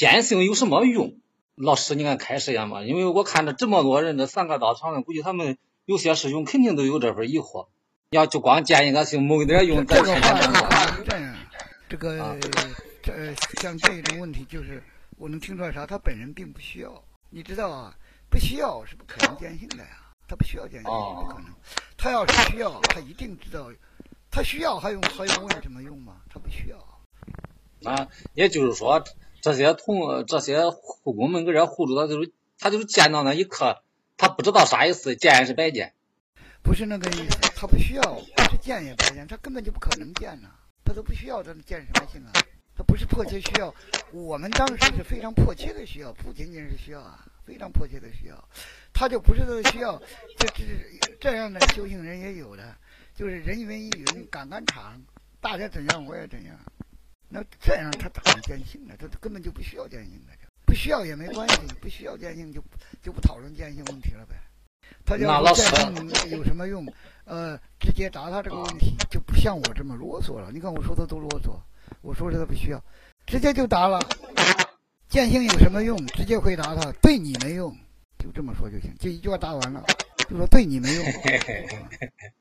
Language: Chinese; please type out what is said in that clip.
坚信有什么用？老师，你看开实验嘛？因为我看着这么多人，这3个到场的，估计他们有些师兄肯定都有这份疑惑。要就光建一个姓某点用， 这个话是这样，像这种问题，就是我能听出来啥？他本人并不需要，你知道啊？不需要是不可能坚信的呀，他不需要坚信，不可能。他要是需要，他一定知道，他需要还用问什么用吗？他不需要。 啊，也就是说，这些护工们搁这护着他就是见到那一刻，他不知道啥意思，见也是白见。 不是那个意思，他不需要，不是见也白见，他根本就不可能见呢，他都不需要，他见什么信啊？他不是迫切需要，我们当时是非常迫切的需要，不仅仅是需要啊，非常迫切的需要，他就不是这个需要，这样的修行人也有的，就是人云亦云，赶场，大家怎样我也怎样，那这样他咋能坚信呢？他根本就不需要坚信的，不需要也没关系，不需要坚信就不讨论坚信问题了呗。他要说坚信有什么用？直接答他这个问题，就不像我这么啰嗦了。你看我说的多啰嗦，我说的不需要，直接就答了。坚信有什么用？直接回答他，对你没用，就这么说就行。这一句话答完了，就说对你没用。